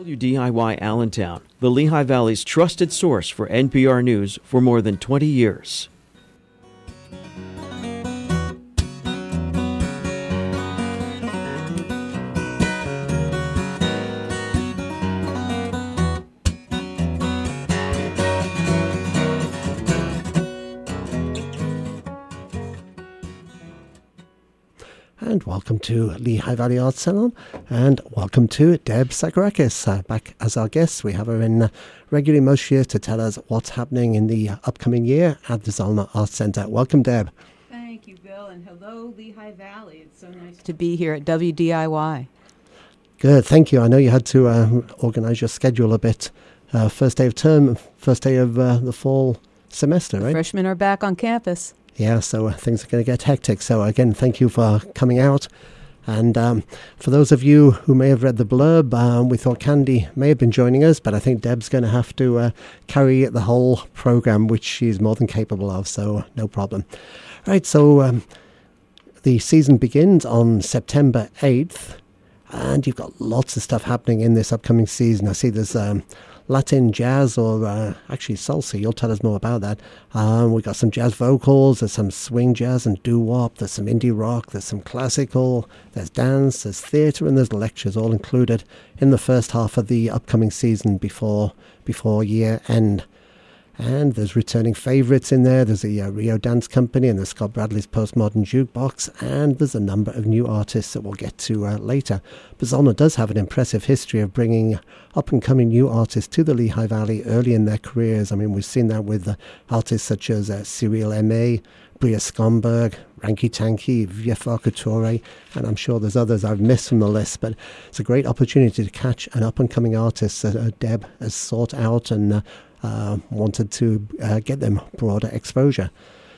WDIY Allentown, the Lehigh Valley's trusted source for NPR News for more than 20 years. And welcome to Lehigh Valley Arts Salon, and welcome to Deb Sakarakis. Back as our guest, we have her in regularly most years to tell us what's happening in the upcoming year at the Zollner Arts Center. Welcome, Deb. Thank you, Bill, and hello, Lehigh Valley. It's so nice to be here at WDIY. Good, thank you. I know you had to organize your schedule a bit. First day of term, first day of the fall semester, right? Freshmen are back on campus. Yeah, so things are going to get hectic. So again, thank you for coming out. And for those of you who may have read the blurb, we thought Candy may have been joining us, but I think Deb's going to have to carry the whole program, which she's more than capable of, so no problem. Right, so the season begins on September 8th, and you've got lots of stuff happening in this upcoming season. I see there's Latin jazz, or actually salsa. You'll tell us more about that. We've got some jazz vocals, there's some swing jazz and doo-wop, there's some indie rock, there's some classical, there's dance, there's theatre, and there's lectures, all included in the first half of the upcoming season before year end. And there's returning favourites in there. There's the Rio Dance Company and the Scott Bradley's Postmodern Jukebox, and there's a number of new artists that we'll get to later. But Zollner does have an impressive history of bringing up-and-coming new artists to the Lehigh Valley early in their careers. I mean, we've seen that with artists such as Cyril Aimé, Bria Skomberg, Ranky Tanky, Viefar Couture, and I'm sure there's others I've missed from the list, but it's a great opportunity to catch an up-and-coming artist that Deb has sought out and wanted to get them broader exposure.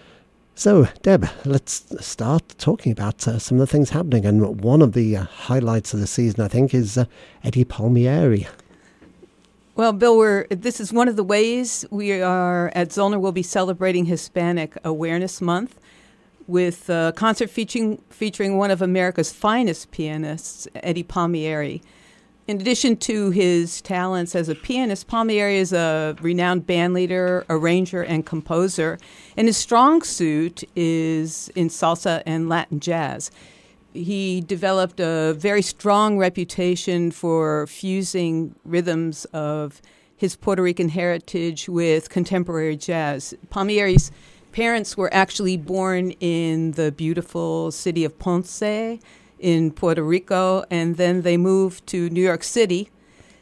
So, Deb, let's start talking about some of the things happening. And one of the highlights of the season, I think, is Eddie Palmieri. Well, Bill, this is one of the ways we are at Zollner. We'll be celebrating Hispanic Awareness Month with a concert featuring one of America's finest pianists, Eddie Palmieri. In addition to his talents as a pianist, Palmieri is a renowned bandleader, arranger, and composer, and his strong suit is in salsa and Latin jazz. He developed a very strong reputation for fusing rhythms of his Puerto Rican heritage with contemporary jazz. Palmieri's parents were actually born in the beautiful city of Ponce in Puerto Rico, and then they moved to New York City.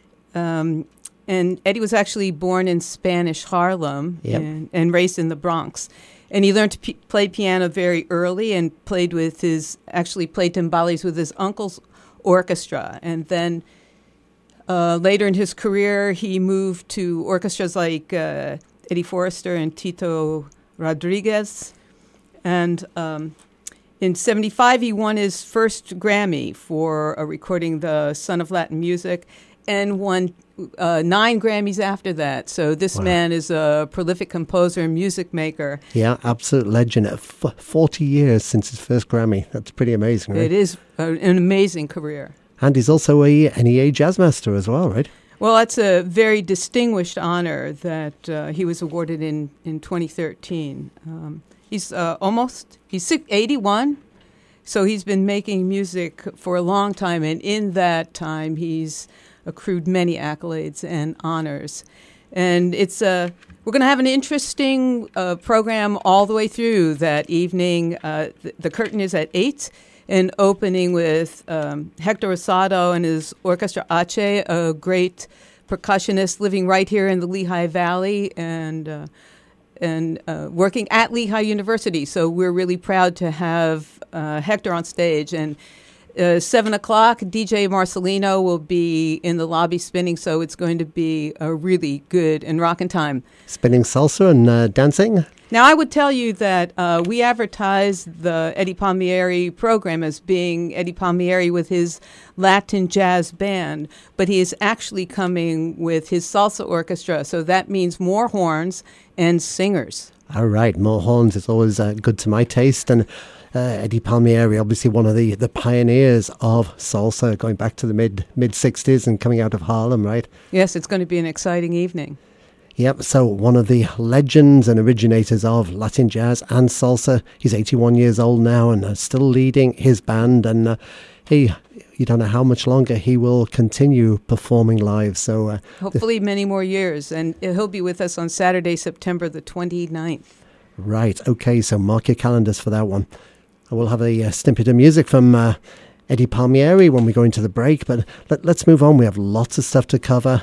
And Eddie was actually born in Spanish Harlem. Yep. and raised in the Bronx. And he learned to play piano very early and played timbales with his uncle's orchestra. And then later in his career, he moved to orchestras like Eddie Forrester and Tito Rodriguez. And in 1975, he won his first Grammy for recording The Son of Latin Music, and won 9 Grammys after that. So this man is a prolific composer and music maker. Yeah, absolute legend. 40 years since his first Grammy. That's pretty amazing, right? It is an amazing career. And he's also a NEA Jazz Master as well, right? Well, that's a very distinguished honor that he was awarded in 2013. He's 81, so he's been making music for a long time, and in that time he's accrued many accolades and honors. And we're going to have an interesting program all the way through that evening. The curtain is at 8, and opening with Hector Rosado and his Orchestra Ache, a great percussionist living right here in the Lehigh Valley, and working at Lehigh University. So we're really proud to have Hector on stage. And 7 o'clock, DJ Marcelino will be in the lobby spinning, so it's going to be a really good and rockin' time. Spinning salsa and dancing? Now, I would tell you that we advertise the Eddie Palmieri program as being Eddie Palmieri with his Latin jazz band, but he is actually coming with his salsa orchestra, so that means more horns and singers. All right, more horns is always good to my taste. And Eddie Palmieri, obviously one of the pioneers of salsa, going back to the mid 60s and coming out of Harlem, right? Yes, it's going to be an exciting evening. Yep, so one of the legends and originators of Latin jazz and salsa. He's 81 years old now and still leading his band. And you don't know how much longer he will continue performing live. So hopefully many more years. And he'll be with us on Saturday, September the 29th. Right, okay, so mark your calendars for that one. We'll have a snippet of music from Eddie Palmieri when we go into the break. But let's move on. We have lots of stuff to cover.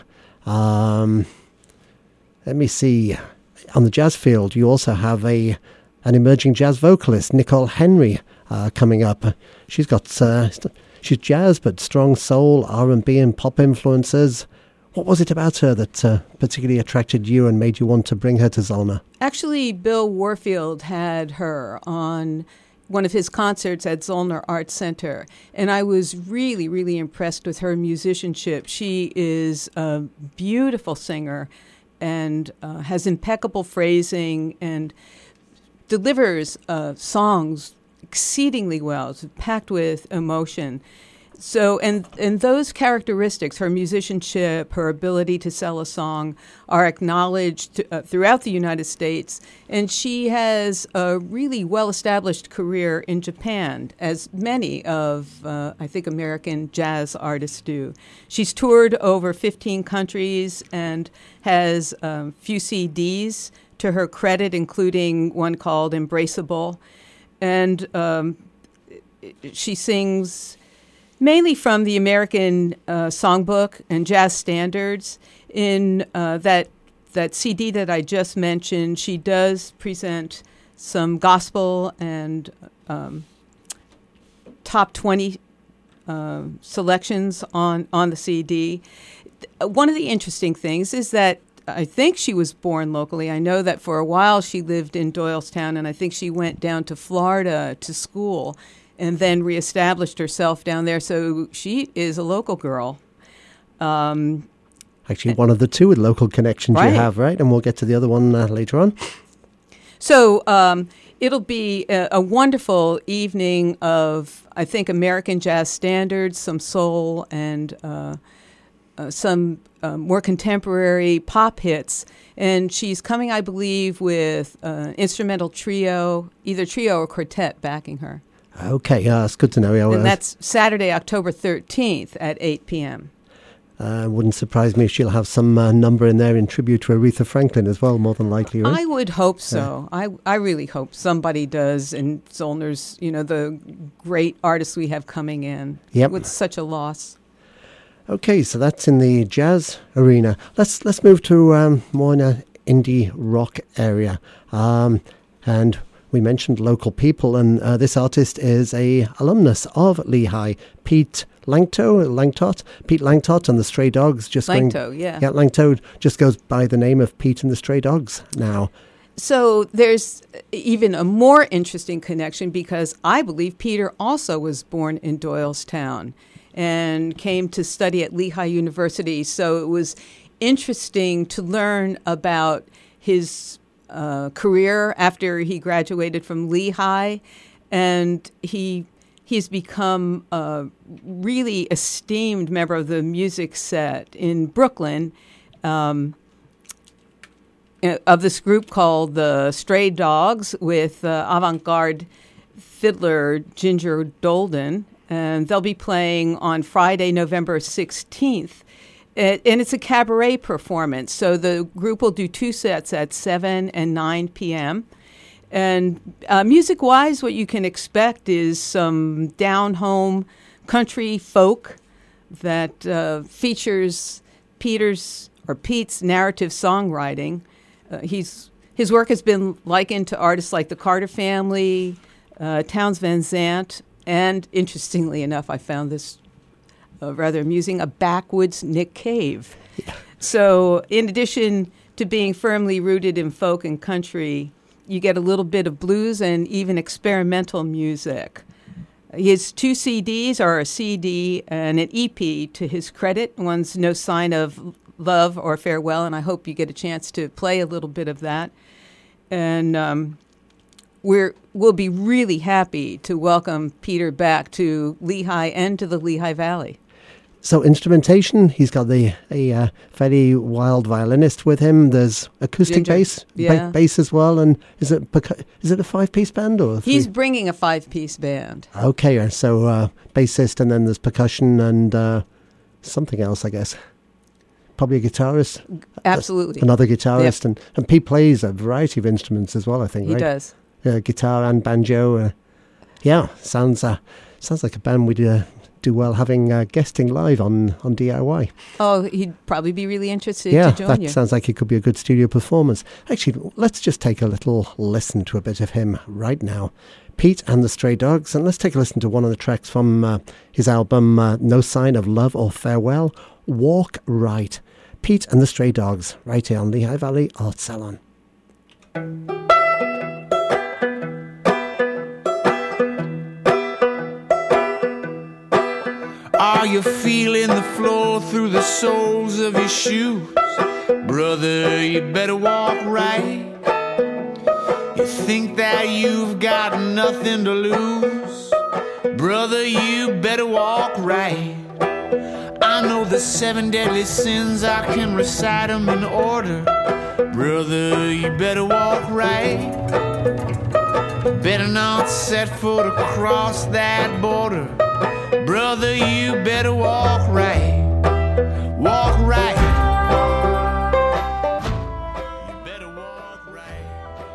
Let me see. On the jazz field, you also have an emerging jazz vocalist, Nicole Henry, coming up. She's got she's jazz, but strong soul, R&B, and pop influences. What was it about her that particularly attracted you and made you want to bring her to Zollner? Actually, Bill Warfield had her on one of his concerts at Zollner Arts Center, and I was really, really impressed with her musicianship. She is a beautiful singer and has impeccable phrasing and delivers songs exceedingly well. It's packed with emotion. So, and those characteristics, her musicianship, her ability to sell a song, are acknowledged throughout the United States. And she has a really well-established career in Japan, as many of, I think, American jazz artists do. She's toured over 15 countries and has a few CDs to her credit, including one called Embraceable. And she sings mainly from the American songbook and jazz standards. In that CD that I just mentioned, she does present some gospel and top 20 selections on the CD. One of the interesting things is that I think she was born locally. I know that for a while she lived in Doylestown, and I think she went down to Florida to school and then reestablished herself down there. So she is a local girl. Actually, one of the two with local connections right. You have, right? And we'll get to the other one later on. So it'll be a wonderful evening of, I think, American jazz standards, some soul, and some more contemporary pop hits. And she's coming, I believe, with instrumental trio, either trio or quartet backing her. Okay, yeah, it's good to know. And that's Saturday, October 13th at 8 p.m. Wouldn't surprise me if she'll have some number in there in tribute to Aretha Franklin as well, more than likely, right? I would hope so. I really hope somebody does. And Zollner's, the great artists we have coming in. Yep. With such a loss. Okay, so that's in the jazz arena. Let's move to more in an indie rock area. And we mentioned local people, and this artist is a alumnus of Lehigh, Pete Langtot and the Stray Dogs. Langto just goes by the name of Pete and the Stray Dogs now. So there's even a more interesting connection because I believe Peter also was born in Doylestown and came to study at Lehigh University. So it was interesting to learn about his career after he graduated from Lehigh, and he's become a really esteemed member of the music set in Brooklyn of this group called the Stray Dogs with avant-garde fiddler Ginger Dolden, and they'll be playing on Friday, November 16th. And it's a cabaret performance. So the group will do 2 sets at 7 and 9 p.m. And music-wise, what you can expect is some down-home country folk that features Pete's narrative songwriting. His work has been likened to artists like the Carter Family, Townes Van Zandt, and interestingly enough, I found this rather amusing, a backwoods Nick Cave. Yeah. So in addition to being firmly rooted in folk and country, you get a little bit of blues and even experimental music. His 2 CDs are a CD and an EP to his credit. One's No Sign of Love or Farewell, and I hope you get a chance to play a little bit of that. And we'll be really happy to welcome Peter back to Lehigh and to the Lehigh Valley. So instrumentation, he's got a very wild violinist with him. There's acoustic bass as well. And is it a 5-piece band or 3? He's bringing a 5-piece band. Okay, so bassist, and then there's percussion and something else, I guess. Probably a guitarist. Absolutely. Another guitarist. Yep. And Pete plays a variety of instruments as well, I think, right? He does. Guitar and banjo. Sounds like a band we'd do well having guesting live on DIY. Oh, he'd probably be really interested to join you. Yeah, that sounds like it could be a good studio performance. Actually, let's just take a little listen to a bit of him right now. Pete and the Stray Dogs, and let's take a listen to one of the tracks from his album No Sign of Love or Farewell, Walk Right. Pete and the Stray Dogs, right here on Lehigh Valley Art Salon. Are you feeling the flow through the soles of your shoes? Brother, you better walk right. You think that you've got nothing to lose? Brother, you better walk right. I know the 7 deadly sins, I can recite them in order. Brother, you better walk right. Better not set foot across that border. Brother, you better walk right. Walk right. You better walk right.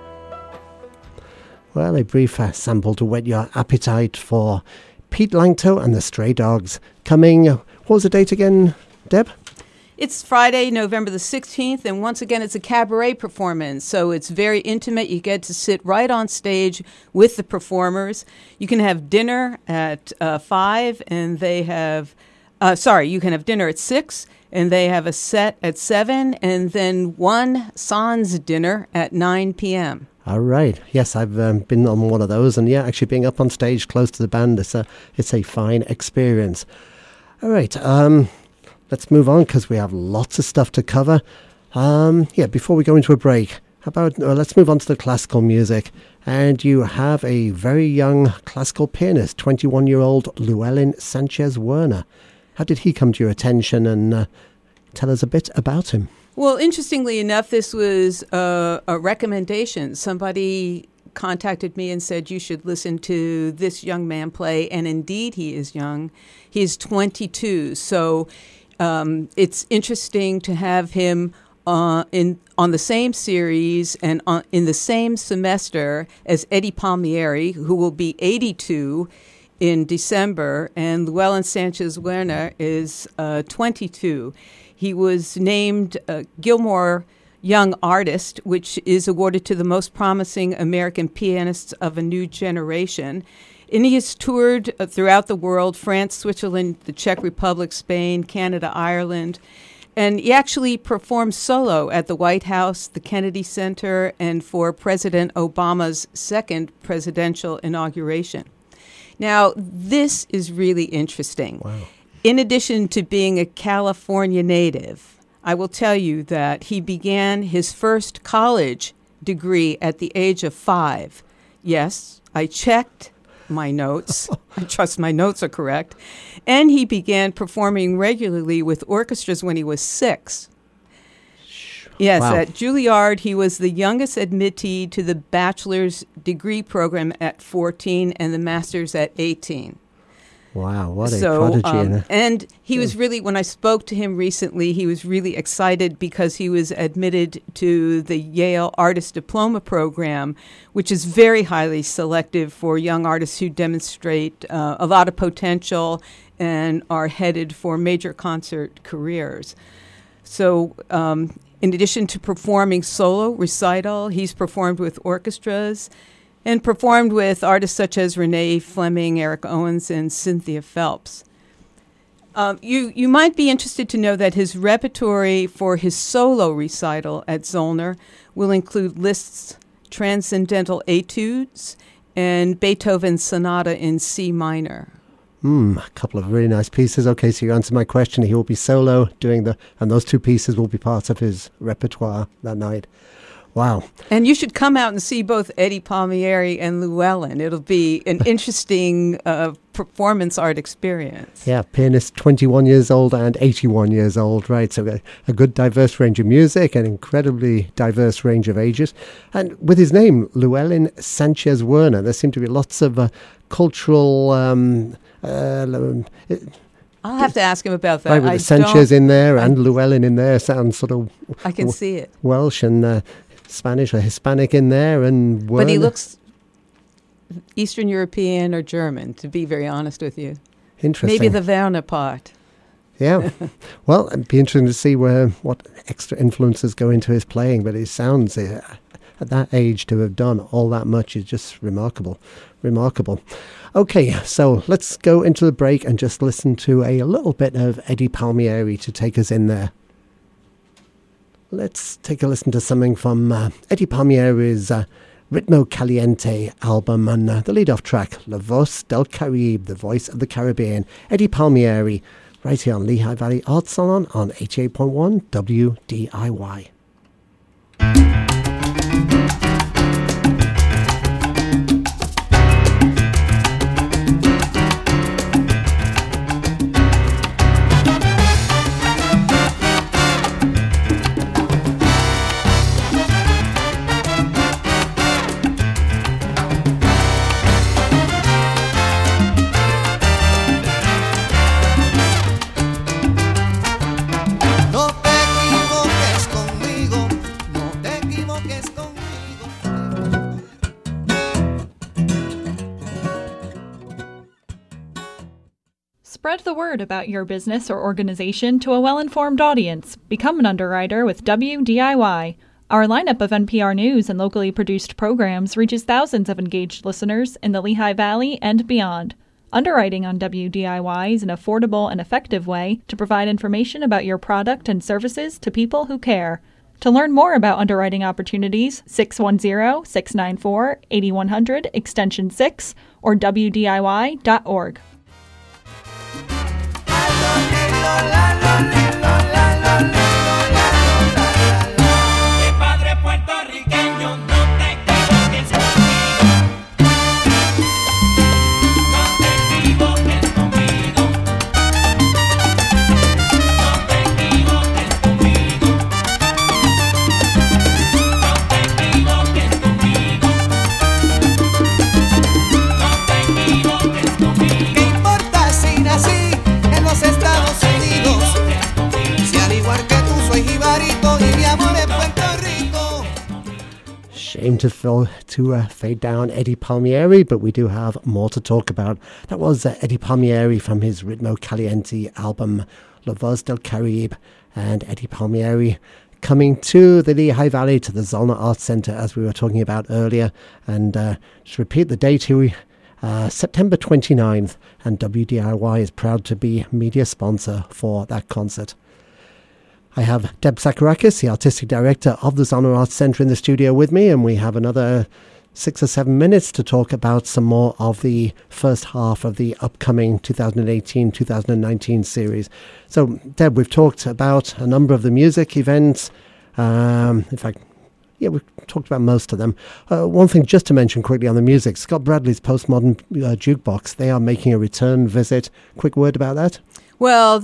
Well, a brief sample to whet your appetite for Pete Langto and the Stray Dogs. Coming, what was the date again, Deb? It's Friday, November the 16th, and once again, it's a cabaret performance, so it's very intimate. You get to sit right on stage with the performers. You can have dinner at 5, and they have, you can have dinner at 6, and they have a set at 7, and then one sans dinner at 9 p.m. All right. Yes, I've been on one of those, and actually being up on stage close to the band, it's a fine experience. All right. Let's move on because we have lots of stuff to cover. Before we go into a break, how about let's move on to the classical music. And you have a very young classical pianist, 21-year-old Llewellyn Sanchez Werner. How did he come to your attention, and tell us a bit about him? Well, interestingly enough, this was a recommendation. Somebody contacted me and said, you should listen to this young man play. And indeed, he is young. He's 22. So it's interesting to have him on the same series and in the same semester as Eddie Palmieri, who will be 82 in December, and Llewellyn Sanchez Werner is 22. He was named Gilmore Young Artist, which is awarded to the most promising American pianists of a new generation. And he has toured throughout the world, France, Switzerland, the Czech Republic, Spain, Canada, Ireland. And he actually performed solo at the White House, the Kennedy Center, and for President Obama's second presidential inauguration. Now, this is really interesting. Wow. In addition to being a California native, I will tell you that he began his first college degree at the age of 5. Yes, I checked my notes. I trust my notes are correct. And he began performing regularly with orchestras when he was 6. Yes, wow. At Juilliard, he was the youngest admittee to the bachelor's degree program at 14 and the master's at 18. Wow, what a prodigy. And he was really, when I spoke to him recently, he was really excited because he was admitted to the Yale Artist Diploma Program, which is very highly selective for young artists who demonstrate a lot of potential and are headed for major concert careers. So in addition to performing solo recital, he's performed with orchestras and performed with artists such as Renee Fleming, Eric Owens, and Cynthia Phelps. You might be interested to know that his repertory for his solo recital at Zollner will include Liszt's Transcendental Etudes and Beethoven's Sonata in C minor. A couple of really nice pieces. Okay, so you answered my question. He will be solo doing and those two pieces will be part of his repertoire that night. Wow. And you should come out and see both Eddie Palmieri and Llewellyn. It'll be an interesting performance art experience. Yeah, pianist 21 years old and 81 years old, right? So a good diverse range of music, an incredibly diverse range of ages. And with his name, Llewellyn Sanchez Werner, there seem to be lots of cultural... I'll have to ask him about that. Right, with the Sanchez in there and Llewellyn in there sounds sort of... I can see it. Welsh and Spanish or Hispanic in there, and But he looks Eastern European or German, to be very honest with you. Interesting. Maybe the Werner part. Yeah. Well, it'd be interesting to see what extra influences go into his playing, but it sounds, at that age, to have done all that much is just remarkable. Remarkable. Okay, so let's go into the break and just listen to a little bit of Eddie Palmieri to take us in there. Let's take a listen to something from Eddie Palmieri's Ritmo Caliente album, and the lead-off track, La Voz del Caribe, the voice of the Caribbean. Eddie Palmieri, right here on Lehigh Valley Arts Salon on 88.1 WDIY. Spread the word about your business or organization to a well-informed audience. Become an underwriter with WDIY. Our lineup of NPR News and locally produced programs reaches thousands of engaged listeners in the Lehigh Valley and beyond. Underwriting on WDIY is an affordable and effective way to provide information about your product and services to people who care. To learn more about underwriting opportunities, 610-694-8100, extension 6, or WDIY.org. Shame to fade down Eddie Palmieri, but we do have more to talk about. That was Eddie Palmieri from his Ritmo Caliente album, La Voz del Caribe, and Eddie Palmieri coming to the Lehigh Valley, to the Zollner Arts Center, as we were talking about earlier. And just repeat the date here, September 29th, and WDIY is proud to be media sponsor for that concert. I have Deb Sakarakis, the Artistic Director of the Zollner Arts Center, in the studio with me, and we have another 6 or 7 minutes to talk about some more of the first half of the upcoming 2018-2019 series. So, Deb, we've talked about a number of the music events. In fact, yeah, we've talked about most of them. One thing just to mention quickly on the music, Scott Bradley's Postmodern Jukebox, they are making a return visit. Quick word about that? Well,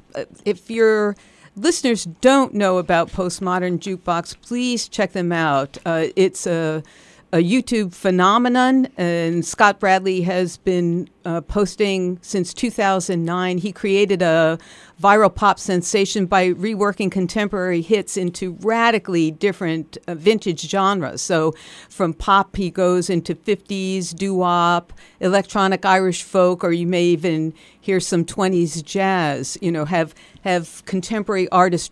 if you're... listeners don't know about Postmodern Jukebox, please check them out. It's a YouTube phenomenon, and Scott Bradley has been posting since 2009. He created a viral pop sensation by reworking contemporary hits into radically different vintage genres. So from pop, he goes into 50s, doo-wop, electronic Irish folk, or you may even hear some 20s jazz, have contemporary artists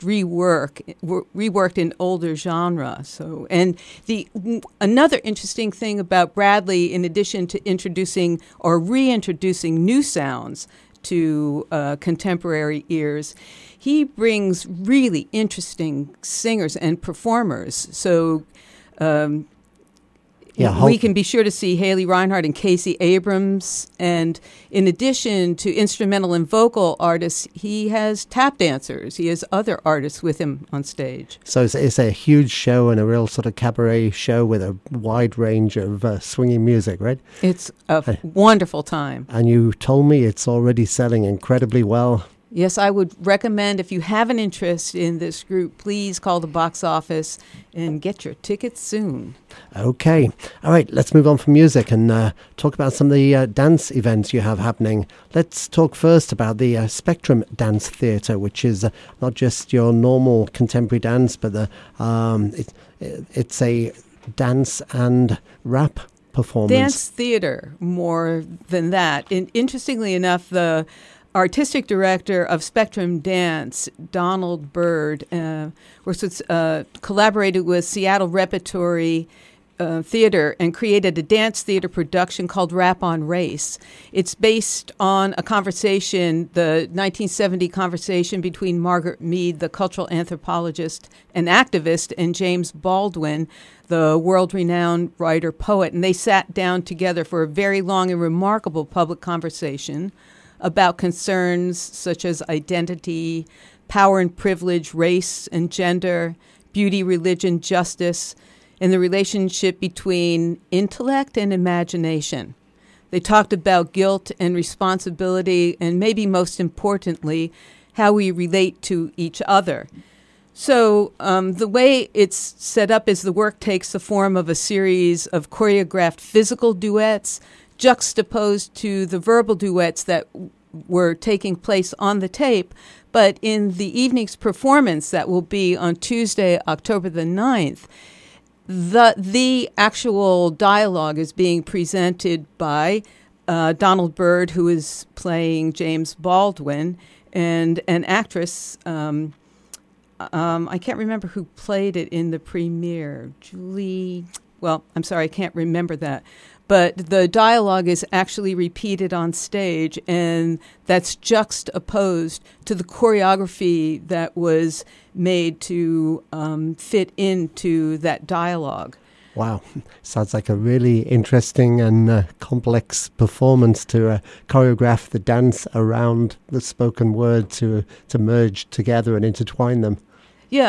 reworked in older genre. So, and another interesting thing about Bradley, in addition to introducing or reintroducing new sounds to contemporary ears, he brings really interesting singers and performers. So Yeah, we can be sure to see Haley Reinhardt and Casey Abrams. And in addition to instrumental and vocal artists, he has tap dancers. He has other artists with him on stage. So it's a huge show and a real sort of cabaret show with a wide range of swinging music, right? It's a wonderful time. And you told me it's already selling incredibly well. Yes, I would recommend, if you have an interest in this group, please call the box office and get your tickets soon. Okay. All right, let's move on from music and talk about some of the dance events you have happening. Let's talk first about the Spectrum Dance Theatre, which is not just your normal contemporary dance, but it's a dance and rap performance. Dance theater, more than that. And interestingly enough, the artistic director of Spectrum Dance, Donald Byrd, collaborated with Seattle Repertory Theater and created a dance theater production called Rap on Race. It's based on a conversation, the 1970 conversation between Margaret Mead, the cultural anthropologist and activist, and James Baldwin, the world-renowned writer-poet. And they sat down together for a very long and remarkable public conversation about concerns such as identity, power and privilege, race and gender, beauty, religion, justice, and the relationship between intellect and imagination. They talked about guilt and responsibility, and maybe most importantly, how we relate to each other. So the way it's set up is the work takes the form of a series of choreographed physical duets juxtaposed to the verbal duets that were taking place on the tape. But in the evening's performance that will be on Tuesday, October the 9th, the actual dialogue is being presented by Donald Byrd, who is playing James Baldwin, and an actress, I can't remember who played it in the premiere. I can't remember that. But the dialogue is actually repeated on stage, and that's juxtaposed to the choreography that was made to fit into that dialogue. Wow. Sounds like a really interesting and complex performance to choreograph the dance around the spoken word to merge together and intertwine them. Yeah,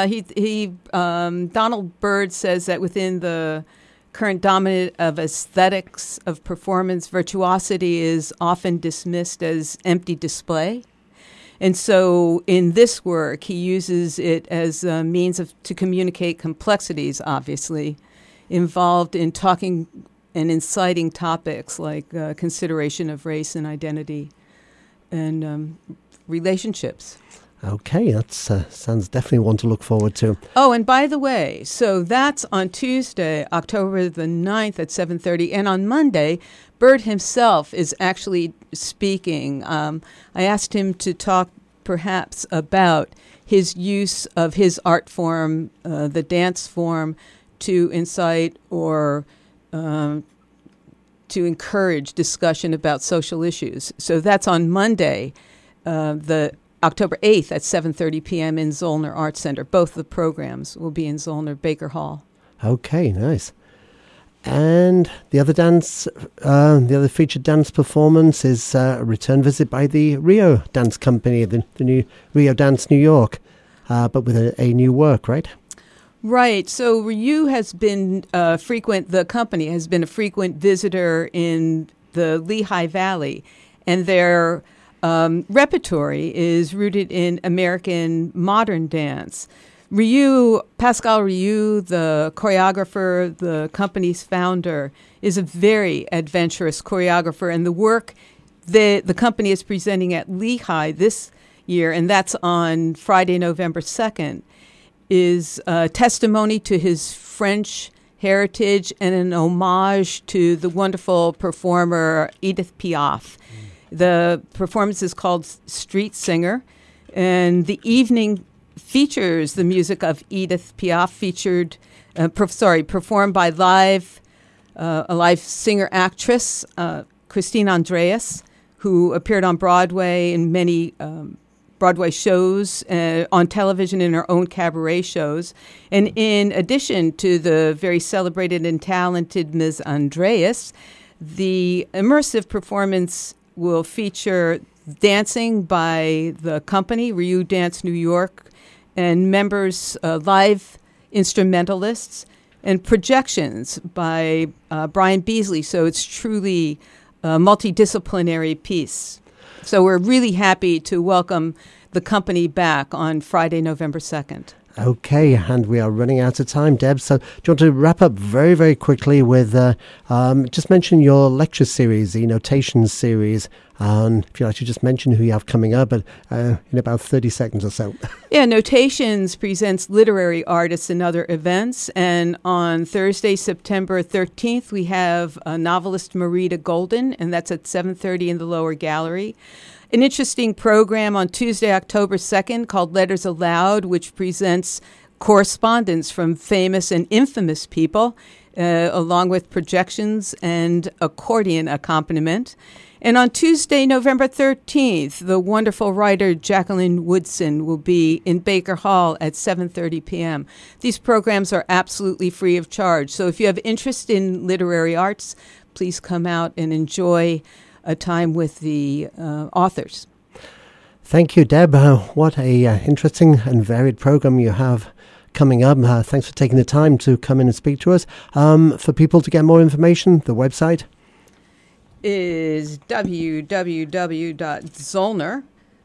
Donald Byrd says that within the current dominant of aesthetics of performance, virtuosity is often dismissed as empty display. And so in this work, he uses it as a means to communicate complexities, obviously, involved in talking and inciting topics like consideration of race and identity and relationships. Okay, that sounds definitely one to look forward to. Oh, and by the way, so that's on Tuesday, October the 9th at 7:30. And on Monday, Byrd himself is actually speaking. I asked him to talk perhaps about his use of his art form, the dance form, to incite or to encourage discussion about social issues. So that's on Monday, the October 8th at 7:30 p.m. in Zollner Arts Center. Both the programs will be in Zollner Baker Hall. Okay, nice. And the other featured dance performance is a return visit by the Rio Dance Company, the new Rio Dance New York, but with a new work, right? Right. So Rio has been the company has been a frequent visitor in the Lehigh Valley, and their repertory is rooted in American modern dance. Pascal Rioux, the choreographer, the company's founder, is a very adventurous choreographer, and the work the company is presenting at Lehigh this year, and that's on Friday, November 2nd, is a testimony to his French heritage and an homage to the wonderful performer Edith Piaf. The performance is called Street Singer, and the evening features the music of Edith Piaf, performed by a live singer-actress, Christine Andreas, who appeared on Broadway in many Broadway shows on television in her own cabaret shows. And in addition to the very celebrated and talented Ms. Andreas, the immersive performance will feature dancing by the company, Ryu Dance New York, and members, live instrumentalists, and projections by Brian Beasley. So it's truly a multidisciplinary piece. So we're really happy to welcome the company back on Friday, November 2nd. Okay, and we are running out of time, Deb. So do you want to wrap up very, very quickly with just mention your lecture series, the Notations series, and if you'd like to just mention who you have coming up in about 30 seconds or so. Yeah, Notations presents literary artists and other events. And on Thursday, September 13th, we have novelist Marita Golden, and that's at 7:30 in the lower gallery. An interesting program on Tuesday, October 2nd called Letters Aloud, which presents correspondence from famous and infamous people, along with projections and accordion accompaniment. And on Tuesday, November 13th, the wonderful writer Jacqueline Woodson will be in Baker Hall at 7:30 p.m. These programs are absolutely free of charge. So if you have interest in literary arts, please come out and enjoy a time with the authors. Thank you, Deb. What a interesting and varied program you have coming up. Thanks for taking the time to come in and speak to us. For people to get more information, the website is www.zollner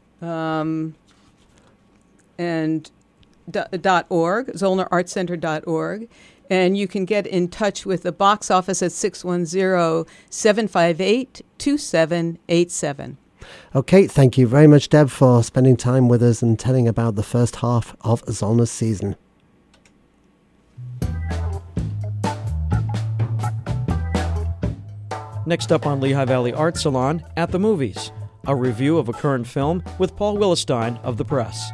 .org, ZollnerArtCenter.org. And you can get in touch with the box office at 610-758-2787. Okay, thank you very much, Deb, for spending time with us and telling about the first half of Zollner's season. Next up on Lehigh Valley Art Salon, At the Movies, a review of a current film with Paul Willestein of The Press.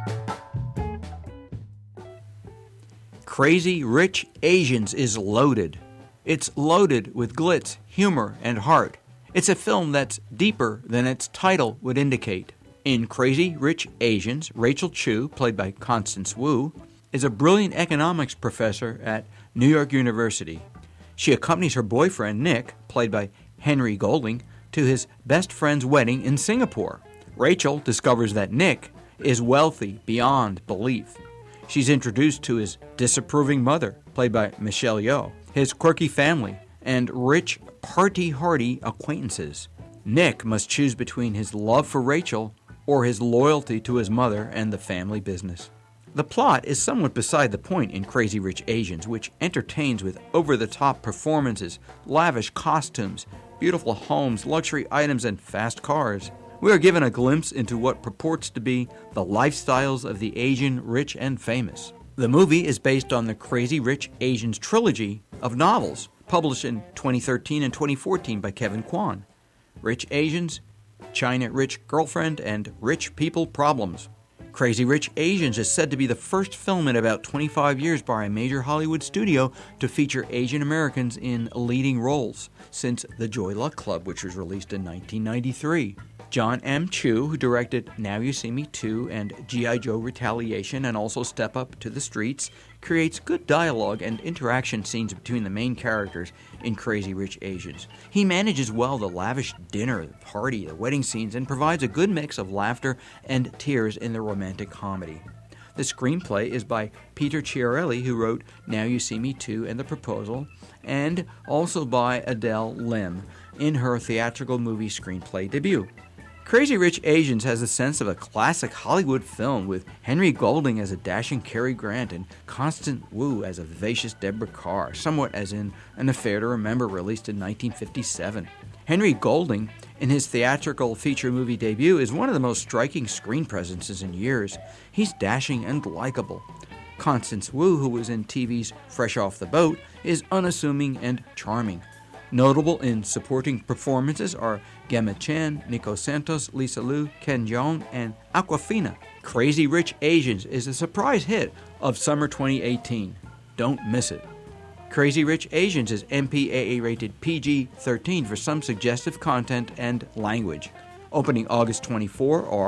Crazy Rich Asians is loaded. It's loaded with glitz, humor, and heart. It's a film that's deeper than its title would indicate. In Crazy Rich Asians, Rachel Chu, played by Constance Wu, is a brilliant economics professor at New York University. She accompanies her boyfriend, Nick, played by Henry Golding, to his best friend's wedding in Singapore. Rachel discovers that Nick is wealthy beyond belief. She's introduced to his disapproving mother, played by Michelle Yeoh, his quirky family, and rich, party-hardy acquaintances. Nick must choose between his love for Rachel or his loyalty to his mother and the family business. The plot is somewhat beside the point in Crazy Rich Asians, which entertains with over-the-top performances, lavish costumes, beautiful homes, luxury items, and fast cars. We are given a glimpse into what purports to be the lifestyles of the Asian rich and famous. The movie is based on the Crazy Rich Asians trilogy of novels, published in 2013 and 2014 by Kevin Kwan. Rich Asians, China Rich Girlfriend, and Rich People Problems. Crazy Rich Asians is said to be the first film in about 25 years by a major Hollywood studio to feature Asian Americans in leading roles, since The Joy Luck Club, which was released in 1993. John M. Chu, who directed Now You See Me 2 and G.I. Joe Retaliation and also Step Up to the Streets, creates good dialogue and interaction scenes between the main characters in Crazy Rich Asians. He manages well the lavish dinner, the party, the wedding scenes, and provides a good mix of laughter and tears in the romantic comedy. The screenplay is by Peter Chiarelli, who wrote Now You See Me 2 and The Proposal, and also by Adele Lim in her theatrical movie screenplay debut. Crazy Rich Asians has a sense of a classic Hollywood film with Henry Golding as a dashing Cary Grant and Constance Wu as a vivacious Deborah Kerr, somewhat as in An Affair to Remember, released in 1957. Henry Golding, in his theatrical feature movie debut, is one of the most striking screen presences in years. He's dashing and likable. Constance Wu, who was in TV's Fresh Off the Boat, is unassuming and charming. Notable in supporting performances are Gemma Chan, Nico Santos, Lisa Liu, Ken Jeong, and Awkwafina. Crazy Rich Asians is a surprise hit of summer 2018. Don't miss it. Crazy Rich Asians is MPAA rated PG-13 for some suggestive content and language. Opening August 24 are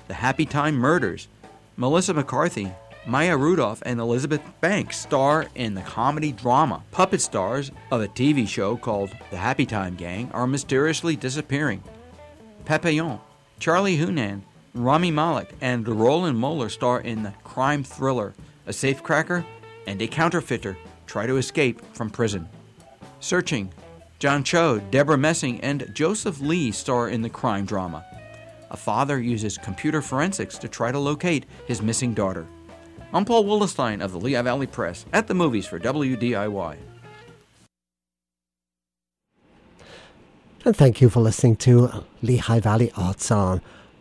The Happy Time Murders. Melissa McCarthy, Maya Rudolph, and Elizabeth Banks star in the comedy drama. Puppet stars of a TV show called The Happy Time Gang are mysteriously disappearing. Papillon, Charlie Hunnam, Rami Malek, and Roland Moeller star in the crime thriller A Safecracker and a Counterfeiter Try to Escape from Prison. Searching, John Cho, Deborah Messing, and Joseph Lee star in the crime drama. A father uses computer forensics to try to locate his missing daughter. I'm Paul Wildenstein of the Lehigh Valley Press at the movies for WDIY. And thank you for listening to Lehigh Valley Art Salon.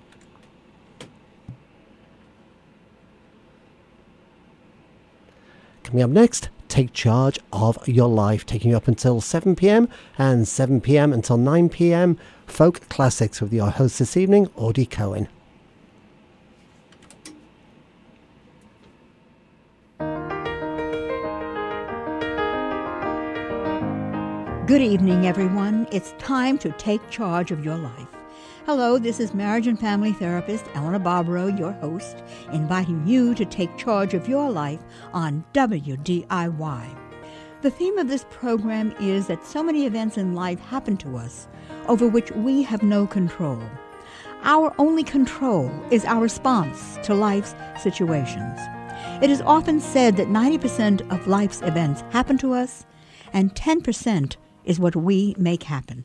Coming up next, Take Charge of Your Life, taking you up until 7 p.m. and 7 p.m. until 9 p.m. Folk Classics with your host this evening, Audie Cohen. Good evening, everyone. It's time to take charge of your life. Hello, this is marriage and family therapist Eleanor Barbaro, your host, inviting you to take charge of your life on WDIY. The theme of this program is that so many events in life happen to us over which we have no control. Our only control is our response to life's situations. It is often said that 90% of life's events happen to us, and 10% is what we make happen.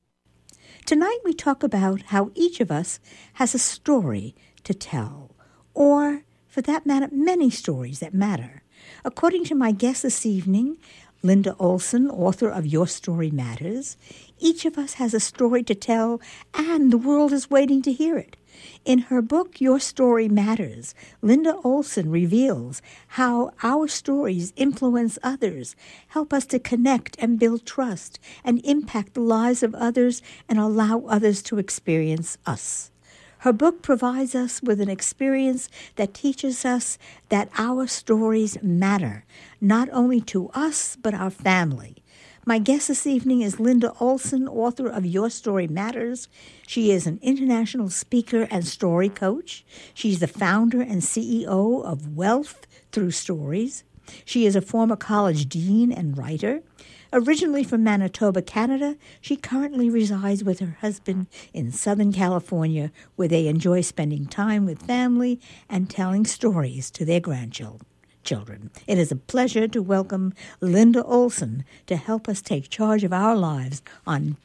Tonight we talk about how each of us has a story to tell, or, for that matter, many stories that matter. According to my guest this evening, Linda Olson, author of Your Story Matters, each of us has a story to tell, and the world is waiting to hear it. In her book, Your Story Matters, Linda Olson reveals how our stories influence others, help us to connect and build trust, and impact the lives of others and allow others to experience us. Her book provides us with an experience that teaches us that our stories matter, not only to us, but our family. My guest this evening is Linda Olson, author of Your Story Matters. She is an international speaker and story coach. She's the founder and CEO of Wealth Through Stories. She is a former college dean and writer. Originally from Manitoba, Canada, she currently resides with her husband in Southern California, where they enjoy spending time with family and telling stories to their grandchildren. It is a pleasure to welcome Linda Olson to help us take charge of our lives on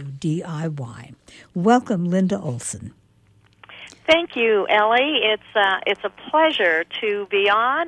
WDIY. Welcome, Linda Olson. Thank you, Ellie. It's a pleasure to be on